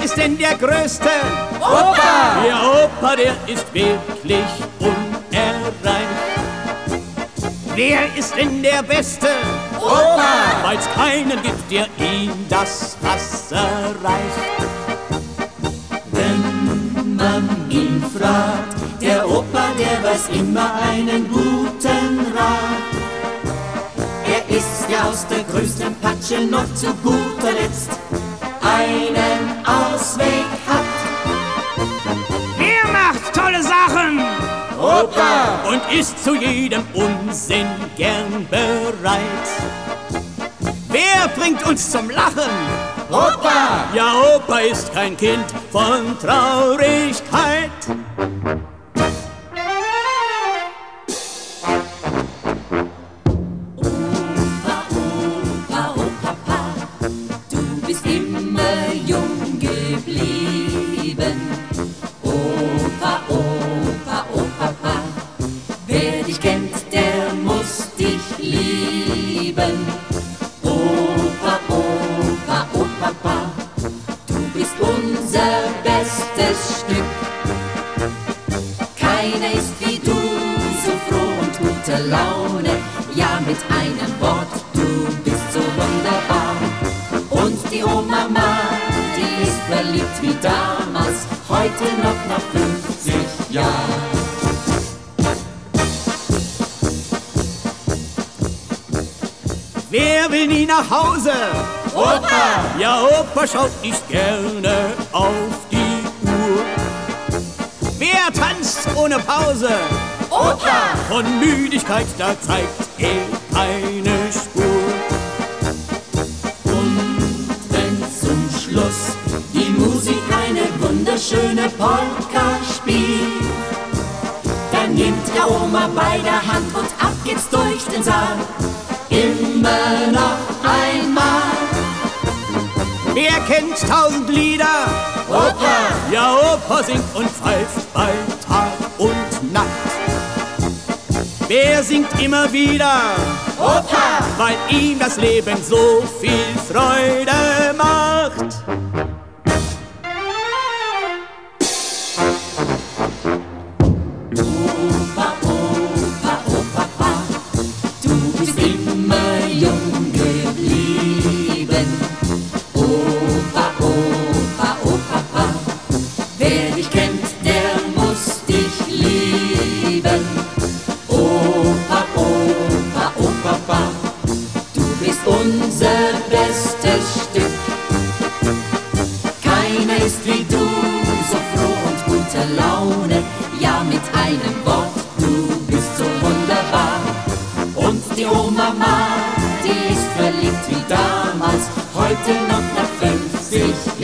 ist denn der Größte? Opa! Der Opa, der ist wirklich unerreicht. Wer ist denn der Beste? Opa! Weil's keinen gibt, der ihm das Wasser reicht. Wenn man ihn fragt, der Opa, der weiß immer einen guten Rat. Er ist ja aus der größten Patsche noch zu guter Letzt einen Ausweg hat. Wer macht tolle Sachen? Opa! Und ist zu jedem Unsinn gern bereit. Wer bringt uns zum Lachen? Opa! Ja, Opa ist kein Kind von Traurigkeit. Opa, Opa, oh Papa, du bist immer jung geblieben. Opa, Opa, oh Papa, wer dich kennt, der muss dich lieben. Opa, Opa, oh Papa, du bist unser bestes Stück. Keiner ist wie du, so froh und guter Laune. Ja, mit einem Wort, du bist so wunderbar. Und die Oma, die ist verliebt wie damals, heute noch nach 50 Jahren. Wer will nie nach Hause? Opa! Ja, Opa schaut nicht gerne auf die Uhr. Wer tanzt ohne Pause? Opa! Von Müdigkeit, da zeigt er keine Spur. Und wenn zum Schluss die Musik eine wunderschöne Polka spielt, dann nimmt der Oma bei der Hand und ab geht's durch den Saal. Immer noch einmal. Wer kennt 1000 Lieder? Opa! Ja, Opa singt und pfeift bei Tag und Nacht. Wer singt immer wieder? Opa! Weil ihm das Leben so viel Freude macht. Opa, Opa, oh Papa, du bist immer jung geblieben. Opa, Opa, oh Papa, wer dich kennt, der muss dich lieben. Opa, Opa, oh Papa, du bist unser bestes Stück. Keiner ist wie du, so froh und guter Laune. Ja, mit einem Wort, du bist so wunderbar. Und die Oma, die ist verliebt wie damals, heute noch nach 50